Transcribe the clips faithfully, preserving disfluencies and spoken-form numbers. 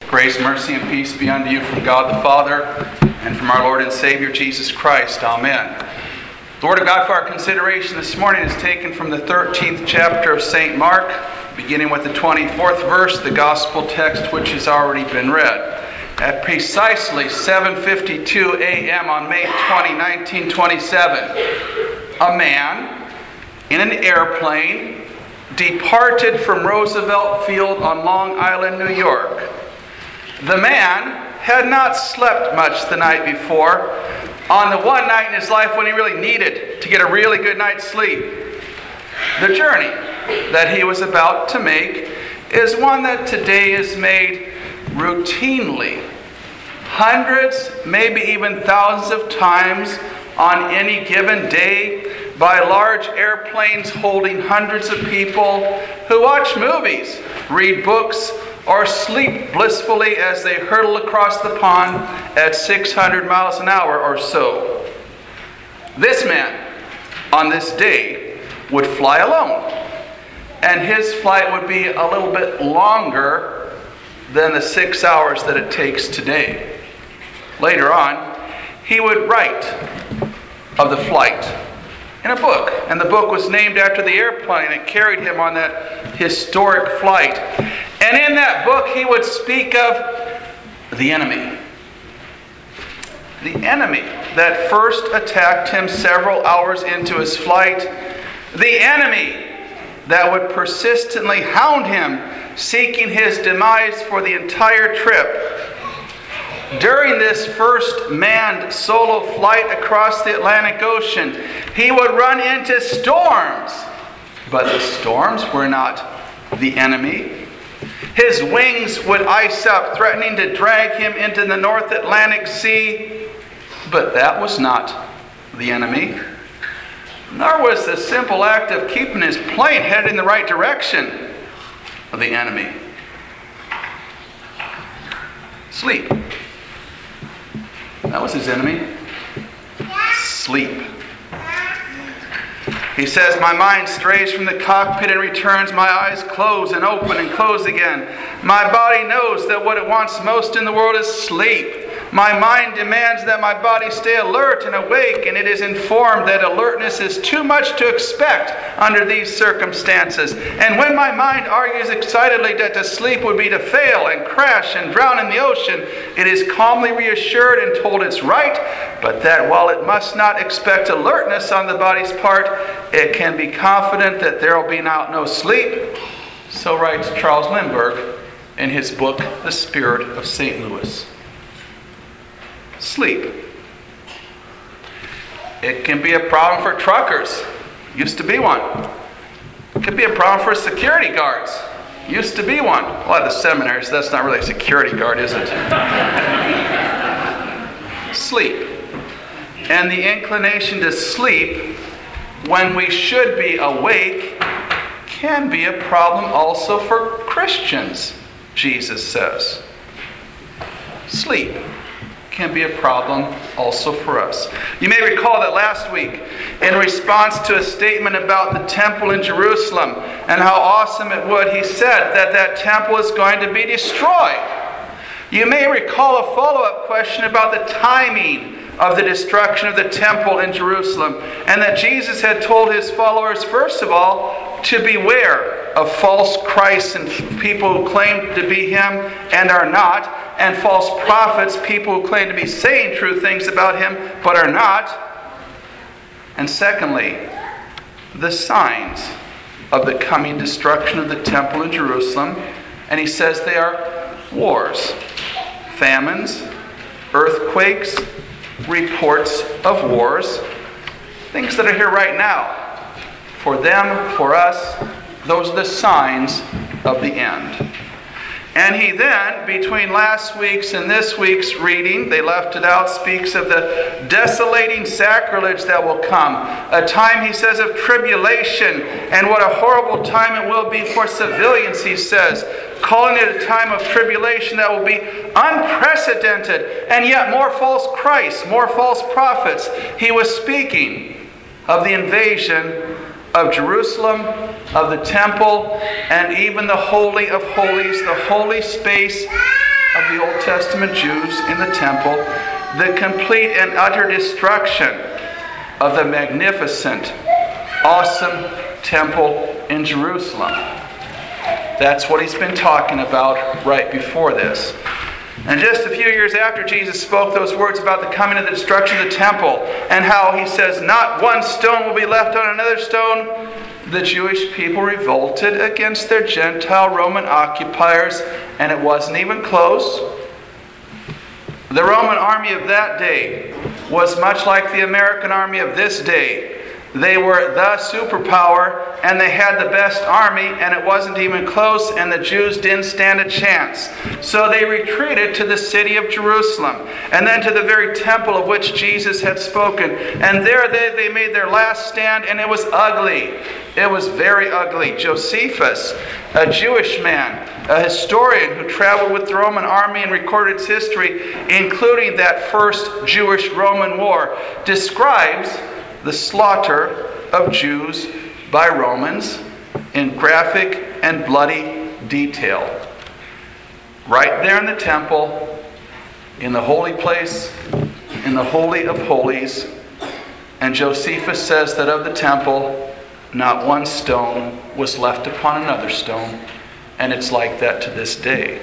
Grace, mercy, and peace be unto you from God the Father and from our Lord and Savior Jesus Christ. Amen. The Word of God for our consideration this morning is taken from the thirteenth chapter of Saint Mark, beginning with the twenty-fourth verse, the Gospel text which has already been read. At precisely seven fifty-two a.m. on May twentieth, nineteen twenty-seven, a man in an airplane departed from Roosevelt Field on Long Island, New York. The man had not slept much the night before, on the one night in his life when he really needed to get a really good night's sleep. The journey that he was about to make is one that today is made routinely, hundreds, maybe even thousands of times on any given day by large airplanes holding hundreds of people who watch movies, read books, or sleep blissfully as they hurtle across the pond at six hundred miles an hour or so. This man, on this day, would fly alone, and his flight would be a little bit longer than the six hours that it takes today. Later on, he would write of the flight in a book, and the book was named after the airplane that carried him on that historic flight. And in that book, he would speak of the enemy. The enemy that first attacked him several hours into his flight. The enemy that would persistently hound him, seeking his demise for the entire trip. During this first manned solo flight across the Atlantic Ocean, he would run into storms. But the storms were not the enemy. His wings would ice up, threatening to drag him into the North Atlantic Sea. But that was not the enemy. Nor was the simple act of keeping his plane headed in the right direction of the enemy. Sleep. That was his enemy. Sleep. He says, my mind strays from the cockpit and returns. My eyes close and open and close again. My body knows that what it wants most in the world is sleep. My mind demands that my body stay alert and awake, and it is informed that alertness is too much to expect under these circumstances. And when my mind argues excitedly that to sleep would be to fail and crash and drown in the ocean, it is calmly reassured and told it's right, but that while it must not expect alertness on the body's part, it can be confident that there will be now no sleep. So writes Charles Lindbergh in his book, The Spirit of Saint Louis. Sleep. It can be a problem for truckers. Used to be one. It could be a problem for security guards. Used to be one. Well, at the seminaries, that's not really a security guard, is it? Sleep. And the inclination to sleep when we should be awake can be a problem also for Christians, Jesus says. Sleep can be a problem also for us. You may recall that last week, in response to a statement about the temple in Jerusalem and how awesome it would, he said that that temple is going to be destroyed. You may recall a follow-up question about the timing of the destruction of the temple in Jerusalem, and that Jesus had told his followers, first of all, to beware of false Christs and people who claim to be him and are not, and false prophets, people who claim to be saying true things about him but are not. And secondly, the signs of the coming destruction of the temple in Jerusalem. And he says they are wars, famines, earthquakes, reports of wars, things that are here right now. For them, for us, those are the signs of the end. And he then, between last week's and this week's reading, they left it out, speaks of the desolating sacrilege that will come. A time, he says, of tribulation, and what a horrible time it will be for civilians, he says, calling it a time of tribulation that will be unprecedented, and yet more false Christs, more false prophets. He was speaking of the invasion of Jerusalem, of the temple, and even the Holy of Holies, the holy space of the Old Testament Jews in the temple, the complete and utter destruction of the magnificent, awesome temple in Jerusalem. That's what he's been talking about right before this. And just a few years after Jesus spoke those words about the coming of the destruction of the temple, and how he says, not one stone will be left on another stone, the Jewish people revolted against their Gentile Roman occupiers, and it wasn't even close. The Roman army of that day was much like the American army of this day. They were the superpower, and they had the best army, and it wasn't even close, and the Jews didn't stand a chance. So they retreated to the city of Jerusalem, and then to the very temple of which Jesus had spoken. And there they, they made their last stand, and it was ugly. It was very ugly. Josephus, a Jewish man, a historian who traveled with the Roman army and recorded its history, including that first Jewish-Roman war, describes the slaughter of Jews by Romans in graphic and bloody detail. Right there in the temple, in the holy place, in the Holy of Holies. And Josephus says that of the temple, not one stone was left upon another stone. And it's like that to this day.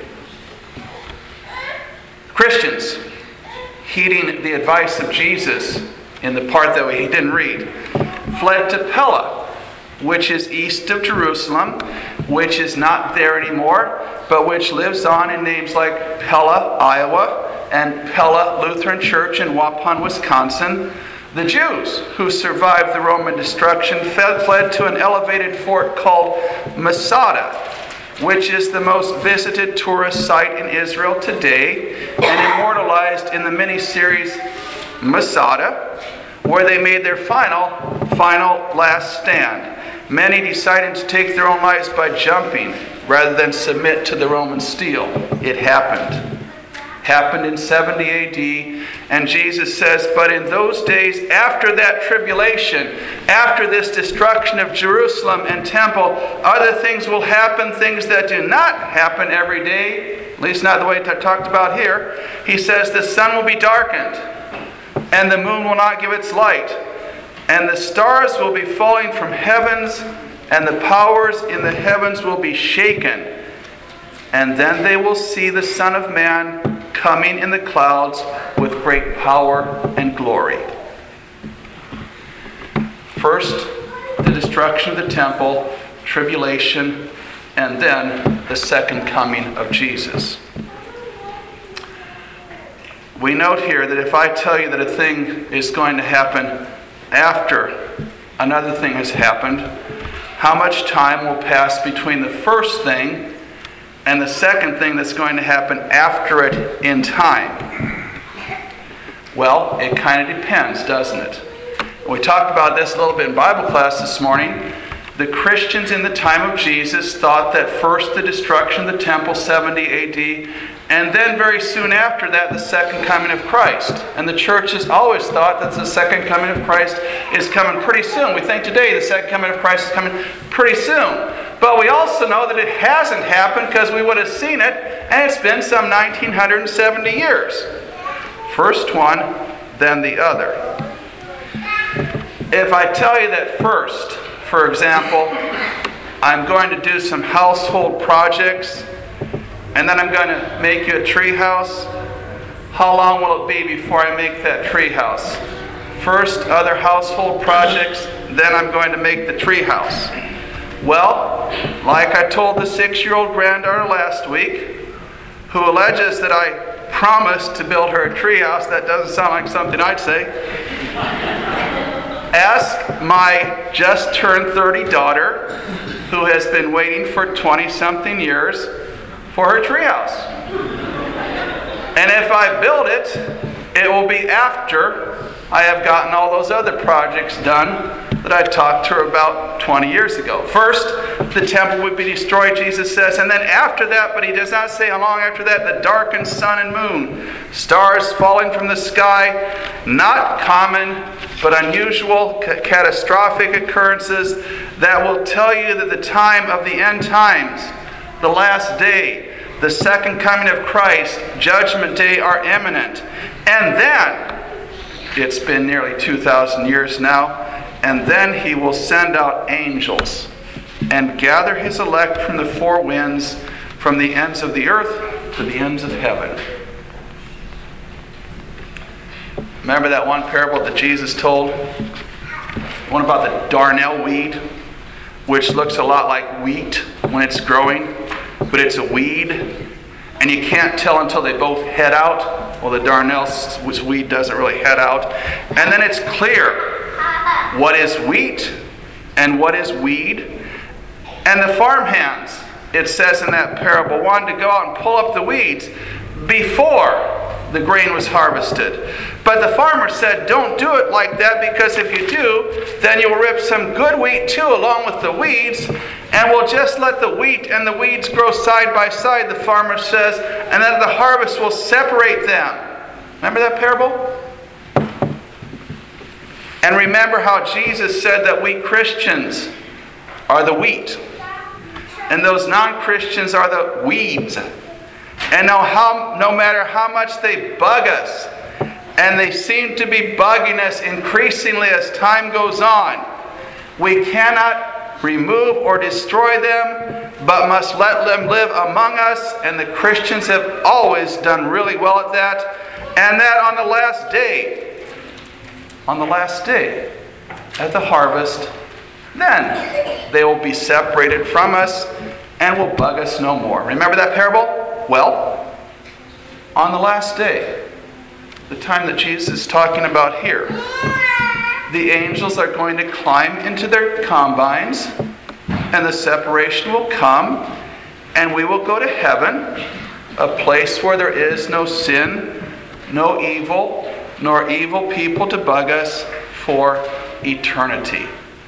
Christians, heeding the advice of Jesus in the part that we didn't read, fled to Pella, which is east of Jerusalem, which is not there anymore, but which lives on in names like Pella, Iowa, and Pella Lutheran Church in Waupun, Wisconsin. The Jews who survived the Roman destruction fled to an elevated fort called Masada, which is the most visited tourist site in Israel today, and immortalized in the miniseries Masada, where they made their final, final last stand. Many decided to take their own lives by jumping rather than submit to the Roman steel. It happened. Happened in seventy A D, and Jesus says, but in those days after that tribulation, after this destruction of Jerusalem and temple, other things will happen, things that do not happen every day, at least not the way I talked about here. He says the sun will be darkened, and the moon will not give its light, and the stars will be falling from heavens, and the powers in the heavens will be shaken. And then they will see the Son of Man coming in the clouds with great power and glory. First, the destruction of the temple, tribulation, and then the second coming of Jesus. We note here that if I tell you that a thing is going to happen after another thing has happened, how much time will pass between the first thing and the second thing that's going to happen after it in time? Well, it kind of depends, doesn't it? We talked about this a little bit in Bible class this morning. The Christians in the time of Jesus thought that first the destruction of the temple, seventy A D, and then very soon after that, the second coming of Christ. And the church has always thought that the second coming of Christ is coming pretty soon. We think today the second coming of Christ is coming pretty soon. But we also know that it hasn't happened because we would have seen it, and it's been some nineteen seventy years. First one, then the other. If I tell you that first, for example, I'm going to do some household projects, and then I'm going to make you a tree house, how long will it be before I make that tree house? First, other household projects, then I'm going to make the tree house. Well, like I told the six-year-old granddaughter last week, who alleges that I promised to build her a tree house, that doesn't sound like something I'd say. Ask my just turned thirty daughter, who has been waiting for twenty-something years for her treehouse. And if I build it, it will be after I have gotten all those other projects done that I talked to her about twenty years ago. First, the temple would be destroyed, Jesus says, and then after that, but he does not say how long after that, the darkened sun and moon, stars falling from the sky, not common but unusual, ca- catastrophic occurrences that will tell you that the time of the end times, the last day, the second coming of Christ, Judgment Day, are imminent. And then, it's been nearly two thousand years now, and then he will send out angels and gather his elect from the four winds, from the ends of the earth to the ends of heaven. Remember that one parable that Jesus told? One about the darnel weed, which looks a lot like wheat when it's growing, but it's a weed, and you can't tell until they both head out. Well, the darnel weed doesn't really head out. And then it's clear what is wheat and what is weed. And the farmhands, it says in that parable, wanted to go out and pull up the weeds before the grain was harvested. But the farmer said, don't do it like that, because if you do, then you'll rip some good wheat too along with the weeds, and we'll just let the wheat and the weeds grow side by side, the farmer says, and then the harvest will separate them. Remember that parable? And remember how Jesus said that we Christians are the wheat, and those non-Christians are the weeds. And now, how, no matter how much they bug us, and they seem to be bugging us increasingly as time goes on, we cannot remove or destroy them, but must let them live among us. And the Christians have always done really well at that. And that on the last day, on the last day, at the harvest, then they will be separated from us and will bug us no more. Remember that parable? Well, on the last day, the time that Jesus is talking about here, the angels are going to climb into their combines, and the separation will come, and we will go to heaven, a place where there is no sin, no evil, nor evil people to bug us for eternity.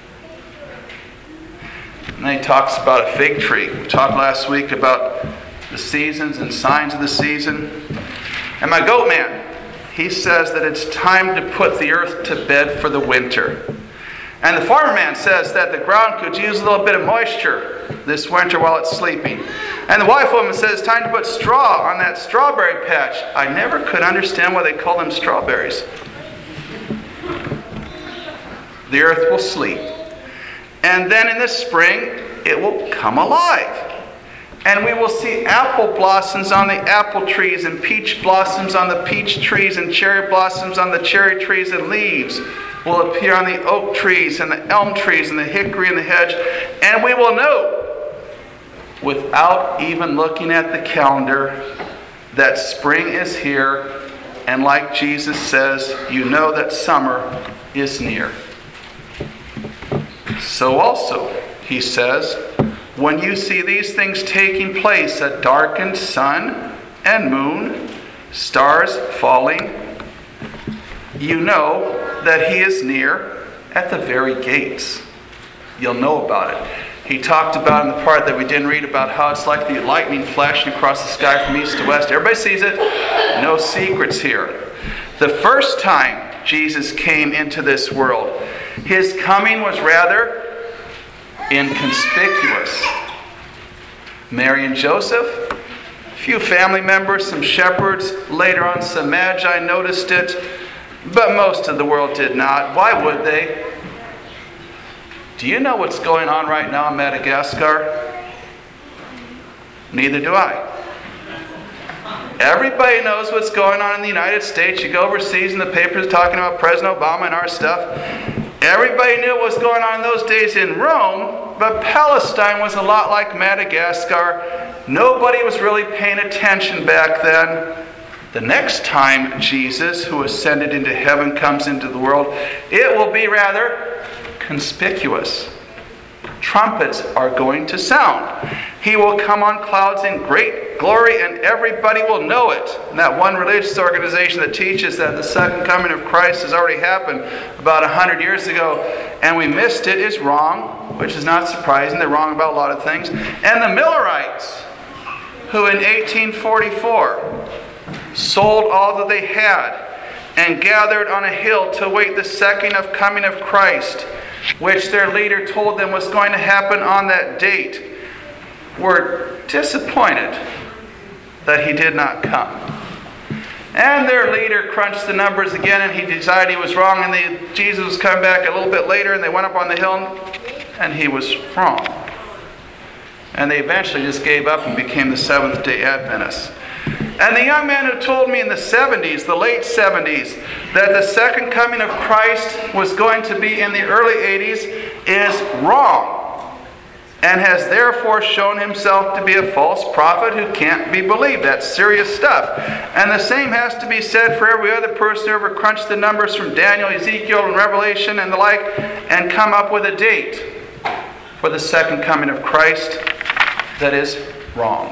And then he talks about a fig tree. We talked last week about the seasons and signs of the season. And my goat man, he says that it's time to put the earth to bed for the winter. And the farmer man says that the ground could use a little bit of moisture this winter while it's sleeping. And the wife woman says it's time to put straw on that strawberry patch. I never could understand why they call them strawberries. The earth will sleep. And then in the spring, it will come alive. And we will see apple blossoms on the apple trees, and peach blossoms on the peach trees, and cherry blossoms on the cherry trees, and leaves will appear on the oak trees, and the elm trees, and the hickory, and the hedge. And we will know, without even looking at the calendar, that spring is here. And like Jesus says, you know that summer is near. So also, he says, when you see these things taking place, a darkened sun and moon, stars falling, you know that he is near at the very gates. You'll know about it. He talked about in the part that we didn't read about how it's like the lightning flashing across the sky from east to west. Everybody sees it. No secrets here. The first time Jesus came into this world, his coming was rather inconspicuous. Mary and Joseph, a few family members, some shepherds, later on some magi noticed it, but most of the world did not. Why would they? Do you know what's going on right now in Madagascar? Neither do I. Everybody knows what's going on in the United States. You go overseas and the papers are talking about President Obama and our stuff. Everybody knew what was going on in those days in Rome, but Palestine was a lot like Madagascar. Nobody was really paying attention back then. The next time Jesus, who ascended into heaven, comes into the world, it will be rather conspicuous. Trumpets are going to sound. He will come on clouds in great glory, and everybody will know it. And that one religious organization that teaches that the second coming of Christ has already happened about a hundred years ago, and we missed it, is wrong, which is not surprising. They're wrong about a lot of things. And the Millerites, who in eighteen forty-four sold all that they had and gathered on a hill to wait the second of coming of Christ, which their leader told them was going to happen on that date, were disappointed that he did not come. And their leader crunched the numbers again, and he decided he was wrong, and they, Jesus was coming back a little bit later, and they went up on the hill, and he was wrong. And they eventually just gave up and became the Seventh-day Adventists. And the young man who told me in the seventies, the late seventies, that the second coming of Christ was going to be in the early eighties is wrong, and has therefore shown himself to be a false prophet who can't be believed. That's serious stuff. And the same has to be said for every other person who ever crunched the numbers from Daniel, Ezekiel, and Revelation and the like, and come up with a date for the second coming of Christ that is wrong.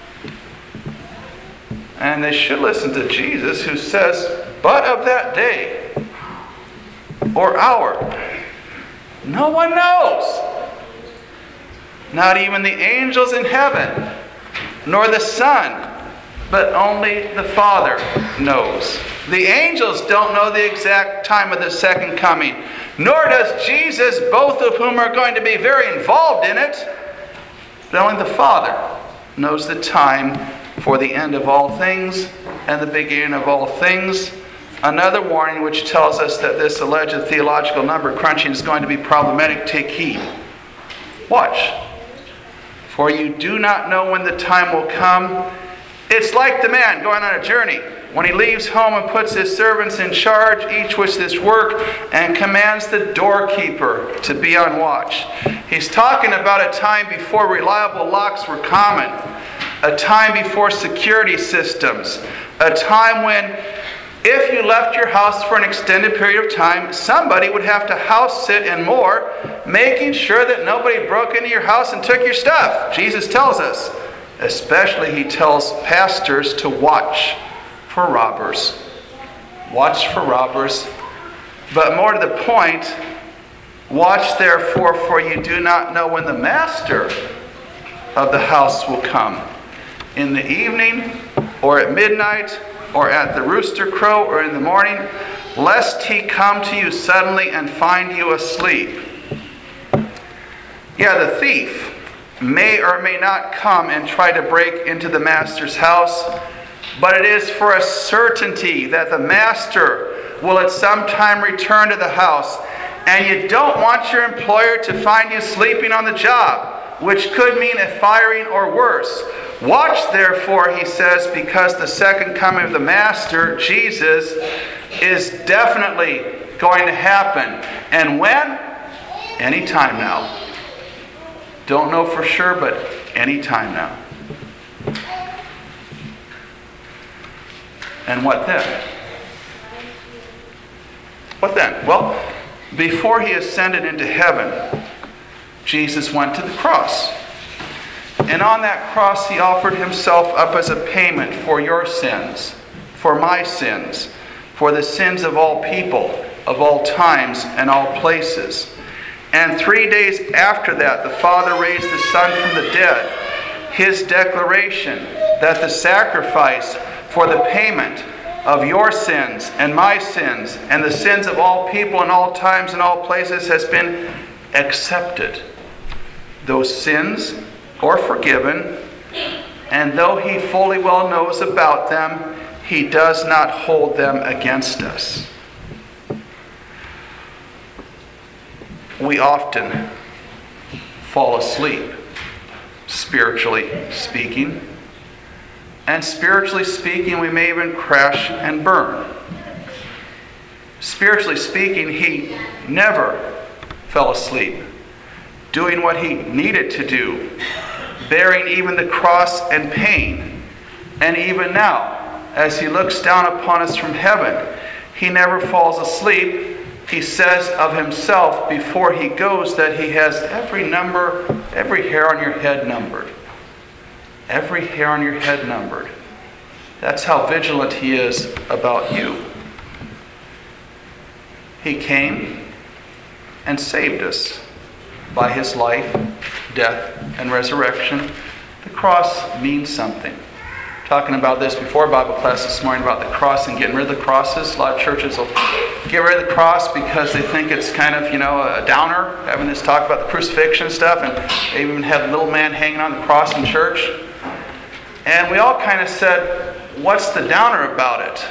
And they should listen to Jesus, who says, "But of that day or hour, no one knows. Not even the angels in heaven, nor the Son, but only the Father knows." The angels don't know the exact time of the second coming, nor does Jesus, both of whom are going to be very involved in it. But only the Father knows the time for the end of all things and the beginning of all things. Another warning which tells us that this alleged theological number crunching is going to be problematic. Take heed. Watch. "For you do not know when the time will come." It's like the man going on a journey, when he leaves home and puts his servants in charge, each with his work, and commands the doorkeeper to be on watch. He's talking about a time before reliable locks were common, a time before security systems, a time when if you left your house for an extended period of time, somebody would have to house sit and more, making sure that nobody broke into your house and took your stuff. Jesus tells us, especially he tells pastors to watch for robbers. Watch for robbers. But more to the point, watch therefore, for you do not know when the master of the house will come, in the evening, or at midnight, or at the rooster crow, or in the morning, lest he come to you suddenly and find you asleep. Yeah, the thief may or may not come and try to break into the master's house, but it is for a certainty that the master will at some time return to the house, and you don't want your employer to find you sleeping on the job, which could mean a firing or worse. Watch therefore, he says, because the second coming of the Master, Jesus, is definitely going to happen. And when? Any time now. Don't know for sure, but any time now. And what then? What then? Well, before he ascended into heaven, Jesus went to the cross. And on that cross, he offered himself up as a payment for your sins, for my sins, for the sins of all people, of all times and all places. And three days after that, the Father raised the Son from the dead. His declaration that the sacrifice for the payment of your sins and my sins and the sins of all people in all times and all places has been accepted. Those sins are forgiven, and though he fully well knows about them, he does not hold them against us. We often fall asleep, spiritually speaking. And spiritually speaking, we may even crash and burn. Spiritually speaking, he never fell asleep, doing what he needed to do, bearing even the cross and pain. And even now, as he looks down upon us from heaven, he never falls asleep. He says of himself before he goes that he has every number, every hair on your head numbered. Every hair on your head numbered. That's how vigilant he is about you. He came and saved us by his life, death, and resurrection. The cross means something. Talking about this before Bible class this morning about the cross and getting rid of the crosses. A lot of churches will get rid of the cross because they think it's kind of, you know, a downer, having this talk about the crucifixion and stuff, and they even have the little man hanging on the cross in church. And we all kind of said, what's the downer about it?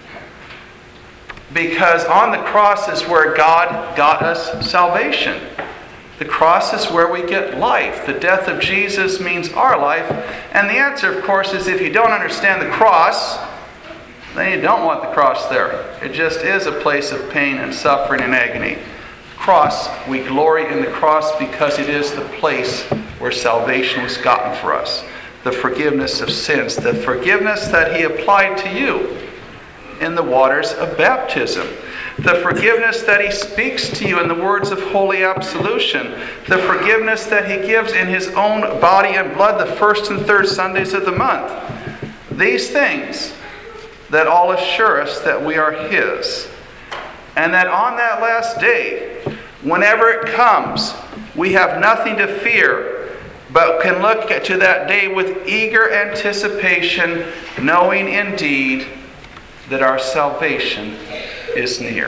Because on the cross is where God got us salvation. The cross is where we get life. The death of Jesus means our life. And the answer, of course, is if you don't understand the cross, then you don't want the cross there. It just is a place of pain and suffering and agony. Cross, we glory in the cross because it is the place where salvation was gotten for us. The forgiveness of sins. The forgiveness that He applied to you in the waters of baptism. The forgiveness that He speaks to you in the words of holy absolution. The forgiveness that He gives in His own body and blood the first and third Sundays of the month. These things that all assure us that we are His. And that on that last day, whenever it comes, we have nothing to fear, but can look to that day with eager anticipation, knowing indeed that our salvation is near.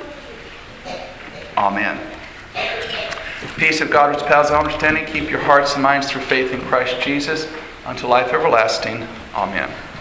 Amen. The peace of God which passes all understanding, keep your hearts and minds through faith in Christ Jesus unto life everlasting. Amen.